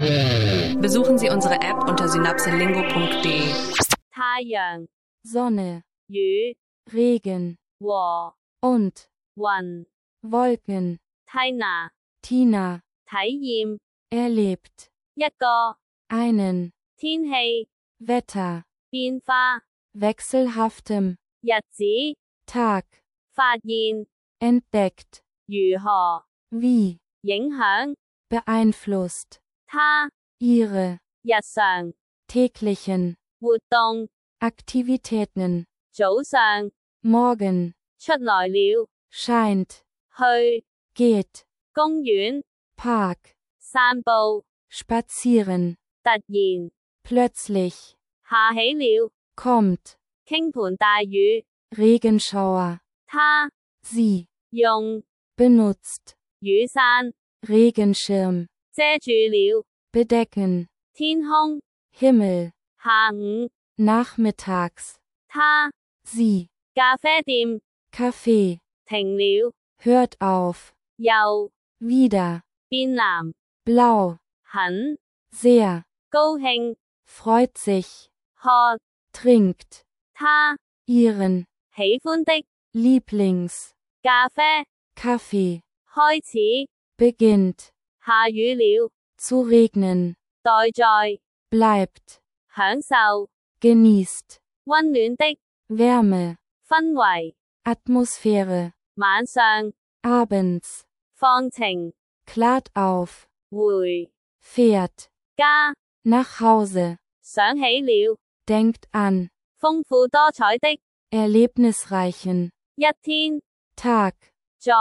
Besuchen Sie unsere App unter synapselingo.de. 太陽 Sonne, 雨 Regen 和 und 雲 Wolken. Tina Tina 體驗 erlebt 一個 einen 天氣 Wetter 變化 wechselhaftem 日子 Tag 發現 entdeckt, 如何 wie 影響 beeinflusst 他 ihre 日常 täglichen 活動 Aktivitäten. 早上 Morgen 出來了 scheint, 去 geht, 公園 Park, 散步 spazieren, 突然 plötzlich, 下起了 kommt, 傾盆大雨 Regenschauer, 他 sie, 用 benutzt, 雨傘 Regenschirm, 遮住了 bedecken, 天空 Himmel, 下午 nachmittags, 他 sie, 咖啡店 Kaffee, 停了 hört auf, 又 wieder, 變藍 blau, 很 sehr, 高興 freut sich, 喝 trinkt, 他 ihren, 喜歡的 Lieblings, 咖啡 Kaffee, 開始 beginnt, 下雨了 zu regnen, 待在 bleibt, 享受 genießt, 溫暖的 Wärme, 氛圍 Atmosphäre, 晚上 abends, 放晴 klart auf, 回 fährt, 家 nach Hause, 想起了 denkt an, 豐富多彩的 erlebnisreichen, 一天 Tag, 在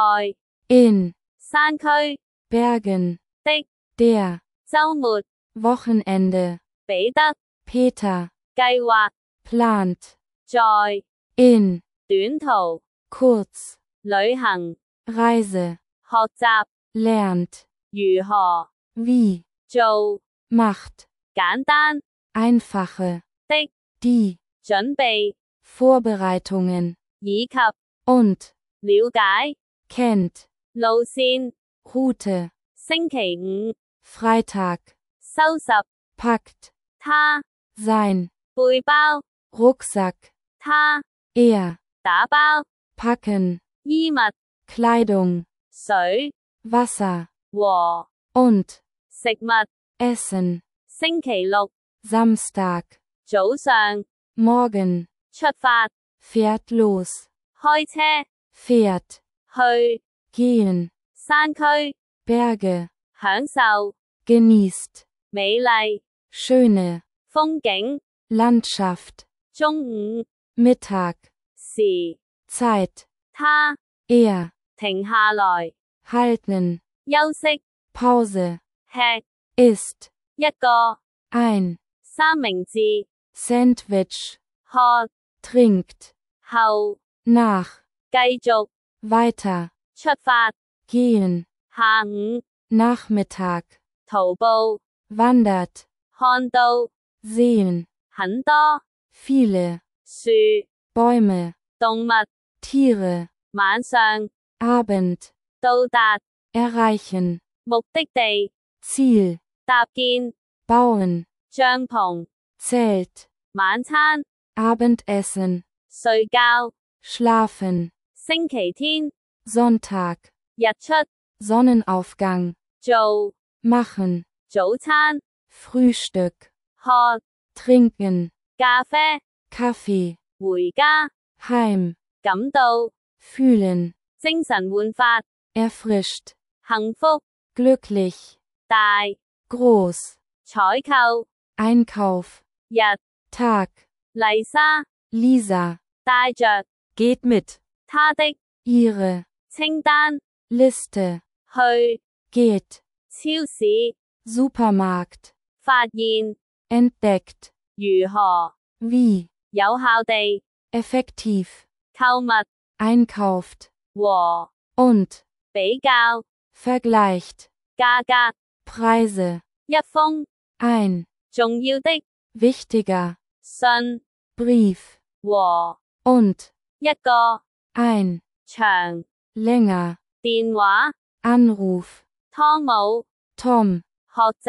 in, 山區 Bergen, 的 der, 週末 Wochenende, 彼得 Peter, 計劃 plant, 在 in, 短途 kurz, 旅行 Reise, 學習 lernt, 如何 wie, 做 macht, 簡單 einfache, 的 die, 準備 Vorbereitungen, 以及 und, 了解 kennt, 路線 Route, 星期五 Freitag, 收拾 packt, 他 sein, 背包 Rucksack, 他 er, 打包 packen, 衣物 Kleidung, 水 Wasser, 和 und, 食物 Essen, 星期六 Samstag, 早上 morgen, 出發 fährt los, 開車 fährt, 去 gehen, 山區 Berge, 享受 genießt, 美麗 schöne, 風景 Landschaft, 中午 Mittag, 時 Zeit, 他 er, 停下來 halten, 休息 Pause, 吃 isst, 一個 ein, 三明治 Sandwich, 喝 trinkt, 後 nach, 繼續 weiter, 出發 gehen, 下午 Nachmittag, 徒步 wandert, 看到 sehen, 很多 viele, 樹 Bäume, 動物 Tiere, 晚上 Abend, 到達 erreichen, 目的地 Ziel, 搭建 bauen, 帳篷 Zelt, 晚餐 Abendessen, 睡覺 schlafen, 星期天 Sonntag, 日出 Sonnenaufgang, 做 machen, 早餐 Frühstück, 喝 trinken, 咖啡 Kaffee, 回家 heim, 感到 fühlen, 精神煥發 erfrischt, 幸福 glücklich, 大 groß, 採購 Einkauf, 日 Tag, 麗莎 Lisa, 帶着 geht mit, 她的 ihre, 清單 Liste, 去 geht, 超市 Supermarkt, 發現 entdeckt, 如何 wie, 有效地 effektiv, 購物 einkauft, 和 und, 比較 vergleicht, 價格 Preise, 一封 ein, 重要的 wichtiger, 信 Brief, 和 und, 一個 ein, 長 länger, 電話 Anruf, 湯姆 Tom, 學習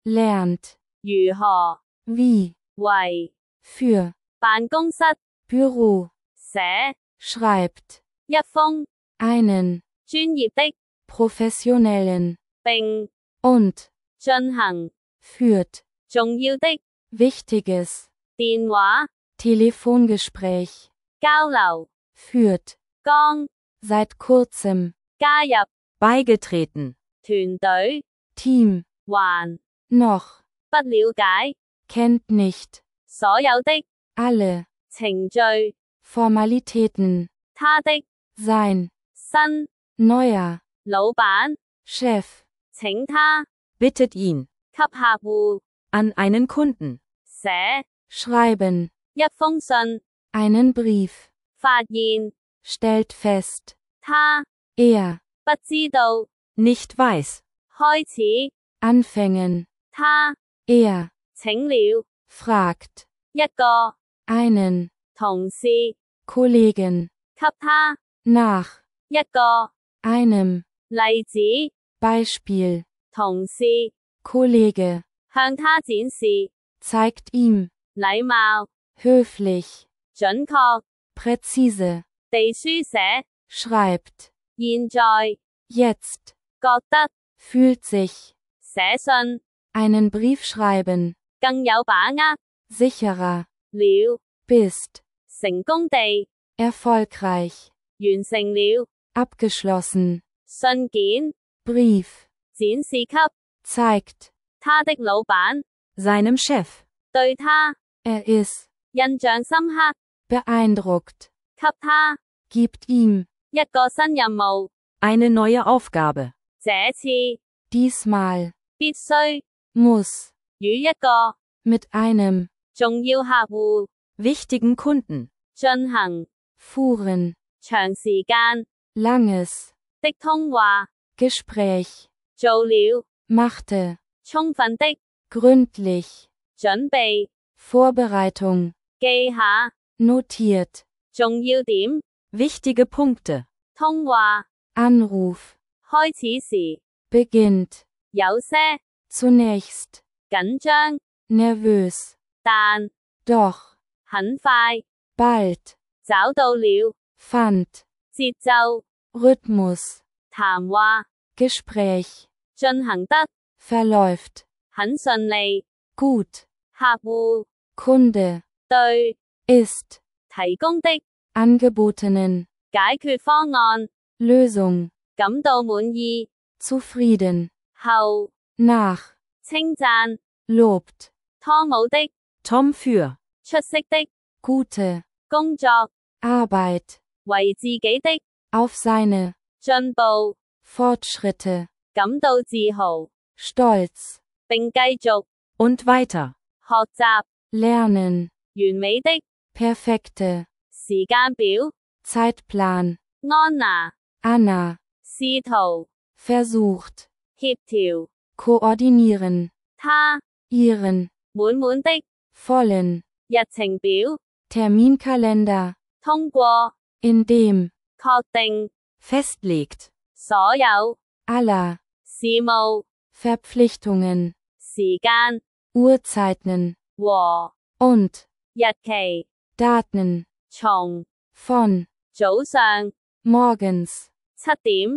lernt, 如何 wie, 為 für, 辦公室 Büro, 寫 schreibt, 一封 einen, 專業的 professionellen, 並 und, 進行 führt, 重要的 wichtiges, 電話 Telefongespräch, 交流 führt, 剛 seit kurzem, 加入 beigetreten, 團隊 Team, 還 noch, 不了解 kennt nicht, 所有的 alle, 程序 Formalitäten, 他的 sein, 新 neuer, 老闆 Chef, 請他 bittet ihn, 給客戶 an einen Kunden, 寫 schreiben, 一封信 einen Brief, 發現 stellt fest, 他 er, 不知道 nicht weiß, 開始 anfangen, 他 er, 請了 fragt, 一個 einen, 同事 Kollegen, 給他 nach, 一個 einem, 例子 Beispiel, 同事 Kollege, 向他展示 zeigt ihm, 禮貌 höflich, 準確 präzise, 地書寫 schreibt, 現在 jetzt, 覺得 fühlt sich, 寫信 einen Brief schreiben, 更有把握 sicherer, 了 bist, 成功地 erfolgreich, 完成了 abgeschlossen, 信件 Brief, 展示給 zeigt, 他的老闆 seinem Chef, 對他 ist, 印象深刻 beeindruckt, 給他 gibt ihm, 一個新任務 eine neue Aufgabe, 這次 diesmal, 必須 muss, 與一個 mit einem, 重要客戶 wichtigen Kunden, 進行 fuhren, 長時間 langes, 的通話 Gespräch, 做了 machte, 充分的 gründlich, 準備 Vorbereitung, 記下 notiert, 重要點 wichtige Punkte, 通話 Anruf, 開始時 beginnt, 有些 zunächst, 緊張 nervös, 但 doch, 很快 bald, 找到了 fand, 節奏 Rhythmus, 談話 Gespräch, 進行得 verläuft, 很順利 gut, 客戶 Kunde, 對 ist, 提供的 angebotenen, 解決方案 Lösung, 感到滿意 zufrieden, 後 nach, 稱讚 lobt, 湯姆的 Tom für, 出色的 gute, 工作 Arbeit, 為自己的 auf seine, 進步 Fortschritte, 感到自豪 stolz, 並繼續 und weiter, 學習 lernen, 完美的 perfekte, 時間表 Zeitplan, 安娜 Anna, 試圖 versucht, 協調 koordinieren, 他 ihren, 滿滿的 vollen, 日程表 Terminkalender, 通過 indem, 確定 festlegt, 所有 aller, 事務 Verpflichtungen, 時間 Uhrzeiten, 和 und, 日期 Daten, 從 von, 早上 morgens, 7點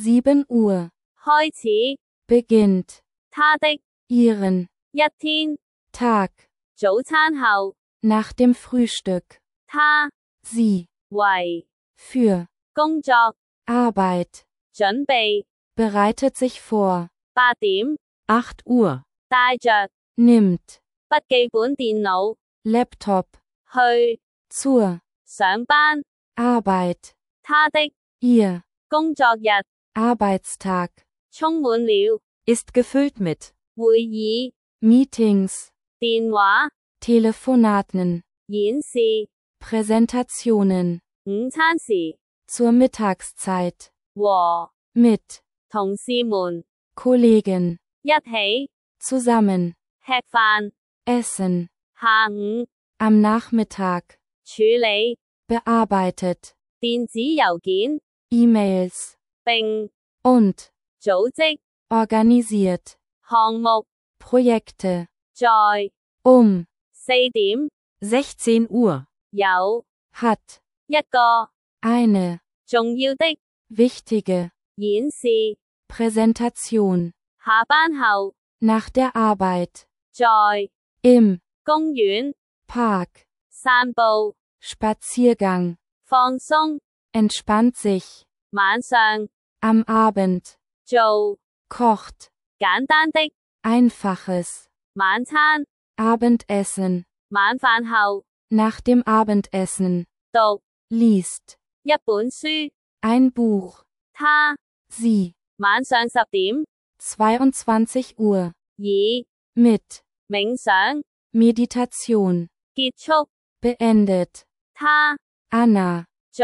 7 Uhr, 開始 beginnt, 他的 ihren, 一天 Tag, 早餐後 nach dem Frühstück, 他 sie, 為 für, 工作 Arbeit, 準備 bereitet sich vor, 8點 8 Uhr, 帶着 nimmt, 筆記本電腦 Laptop, 去 zur, 上班 Arbeit, 他的 ihr, 工作日 Arbeitstag, 充滿了 ist gefüllt mit, 會議 Meetings, 電話 Telefonaten, 演示 Präsentationen, 午餐時 zur Mittagszeit, 和 mit, 同事們 Kollegen, 一起 zusammen, 吃飯 essen, 下午 am Nachmittag, 處理 bearbeitet, 電子郵件 E-Mails, 並 und, 組織 organisiert, 項目 Projekte, 在 4點 16 Uhr, 有 hat, 一個 eine, 重要的 wichtige, 演示， Präsentation, 下班後 nach der Arbeit, 在 im 公園 Park, 散步， Spaziergang, 放鬆， entspannt sich, 晚上 am Abend, 做 kocht, 簡單的 einfaches, 晚餐， Abendessen, 晚飯後 nach dem Abendessen, 讀 liest, 一本書， ein Buch, 他 sie, 晚上10點 22 Uhr, 以 mit, 冥想 Meditation, 結束， beendet, 他 Anna, 在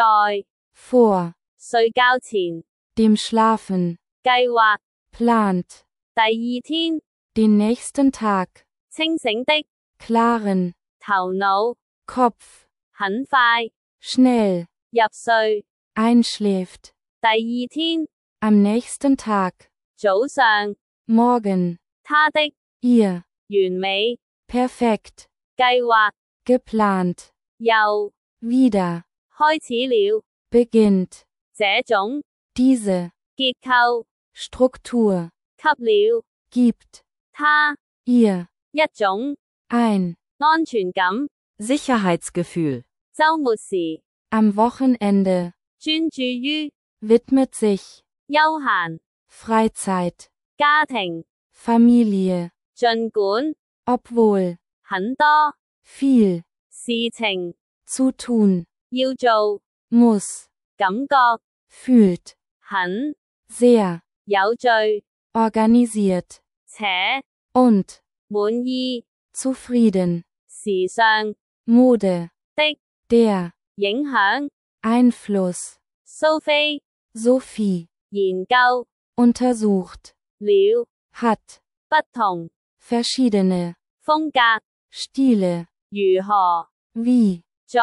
vor, 睡覺前 dem Schlafen, 計劃 plant, 第二天 den nächsten Tag, 清醒的 klaren, 頭腦， Kopf, 很快 schnell, 入睡， einschläft, 第二天 am nächsten Tag, 早上 morgen, 他的 ihr, 完美 perfekt, 計劃 geplant, 又 wieder, 開始了， beginnt, 這種 diese, 結構 Struktur, 給了 gibt, 他 ihr, 一種 ein, 安全感。 Sicherheitsgefühl, 週末時 am Wochenende, 專注於 widmet sich, 休閒、 Freizeit, 家庭， Familie, 儘管 obwohl, 很多 viel, 事情 zu tun, 要做， muss, 感覺 fühlt, 很 sehr, 有序 organisiert, 且 und, 滿意 zufrieden, 時尚 Mode, 的 der, 影響。 Einfluss, 蘇菲 Sophie, 研究 untersucht, 了 hat, 不同 verschiedene, 風格 Stile, 如何 wie, 在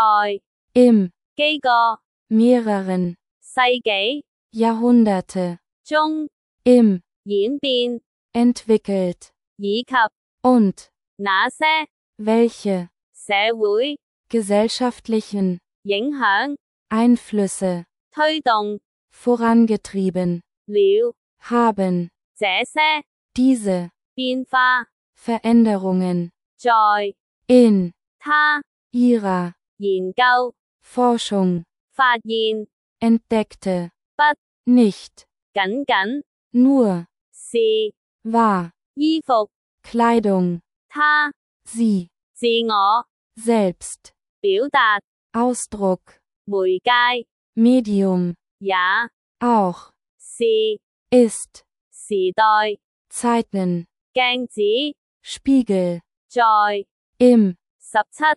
im, 幾個 mehreren, 世紀 Jahrhunderte, 中 im, 演變， entwickelt, 以及 und, 那些 welche, 社會 gesellschaftlichen, 影響 Einflüsse, 推動 vorangetrieben, 了 haben, 這些 diese, 變化， Veränderungen, 在 in, 他 ihrer, 研究 Forschung, 發現 entdeckte, 不 nicht, 僅僅 nur, 是 war, 衣服， Kleidung, 他 sie, 自我 selbst, 表達 Ausdruck, 媒介 Medium, 也 auch, 是 ist, 時代 Zeiten, 鏡子， Spiegel, 在 im, 17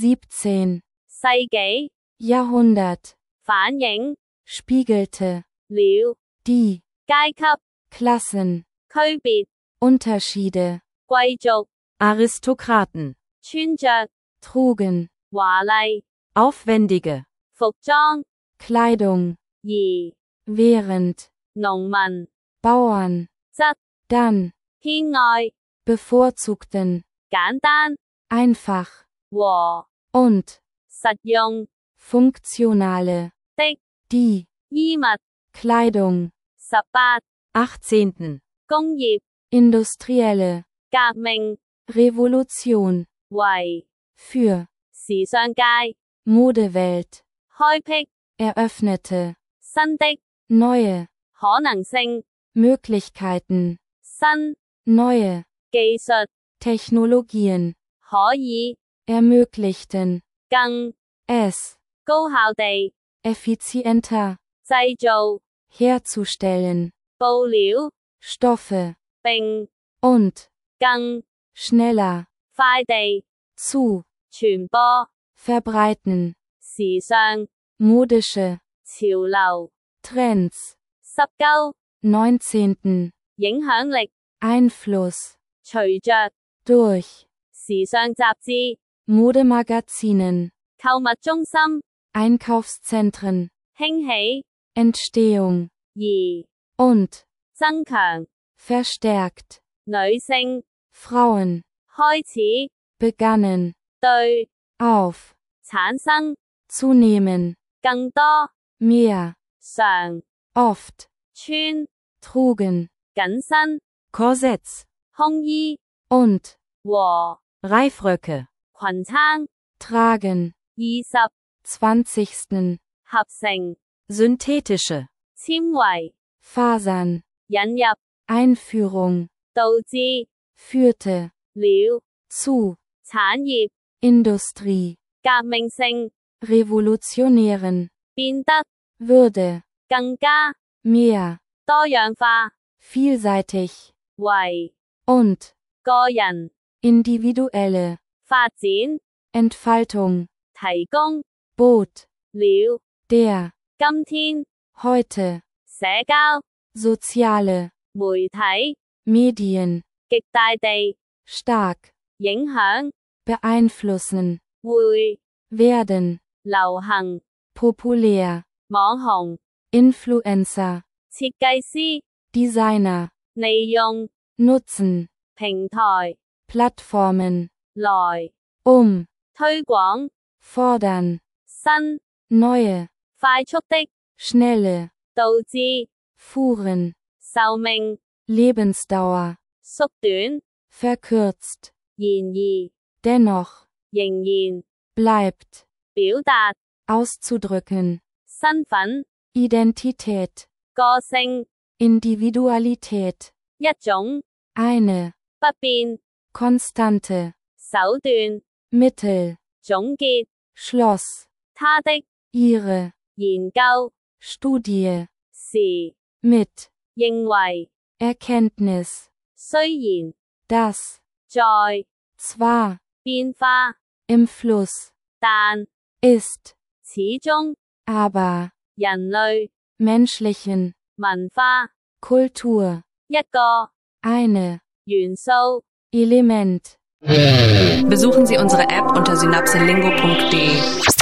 17, 世紀 Jahrhundert, 反映 spiegelte, 了 die, 階級 Klassen, 區別 Unterschiede, 貴族 Aristokraten, 穿着 trugen, 華麗 aufwendige, 服裝， Kleidung, 而 während, 農民 Bauern, 則 dann, 偏愛 bevorzugten, 簡單 einfach, 和 und, 實用 funktionale, 的 die, 衣物。 Kleidung, 18 18. 工業 industrielle, 革命 Revolution, 為 für, 時尚界 Modewelt, 開闢 eröffnete, 新的 neue, 可能性， Möglichkeiten, 新 neue, 技術 Technologien, 可以 ermöglichten, 更 es, 高效地 effizienter, 製造 herzustellen, 布料， Stoffe, 並 und, 更 schneller, 快地 zu, 傳播 verbreiten, 時尚 modische, 潮流 Trends, 19 19. 影響力， Einfluss, 隨着 durch, 時尚雜誌、 Modemagazinen, 購物中心 Einkaufszentren, 興起 Entstehung, 而 und, 增強 verstärkt, 女性 Frauen, 開始， begannen, 對， auf, 產生， zunehmen, 更多， mehr, 常， oft, 穿， trugen, 緊身， Korsetts, 胸衣， und, 和， Reifröcke, 裙撐， tragen, 20， 20. 合成， synthetische, 纖維， Fasern, 引入， Einführung, 導致， führte, 了， zu, 產業， Industrie, 革命性， revolutionieren, 變得， würde, 更加， mehr, 多樣化， vielseitig, 為， und, 個人， individuelle, 發展， Entfaltung, 提供， bot, 了， der, 今天， heute, 社交， soziale, 媒體， Medien, 極大地， stark, 影響， beeinflussen, 會， werden, 流行， populär, 網紅， Influencer, 設計師， Designer, 利用， nutzen, 平台， Plattformen, 來， 推廣, fordern, 新， neue, 快速的， schnelle, 導致， fuhren, 壽命， Lebensdauer, 縮短， verkürzt, 然而， dennoch, 仍然， bleibt, 表達， auszudrücken, 身份， Identität, 個性， Individualität, 一種， eine, 不變， konstante, 手段， Mittel, 總結， Schloss, 他的， ihre, 研究， Studie, 時， mit, 認為， Erkenntnis, 雖然， dass, 在， zwar, 變化， im Fluss, 但， ist, 始終， aber, 人類， menschlichen, 文化， Kultur, 一個， eine, 元素。 Element. Besuchen Sie unsere App unter synapselingo.de.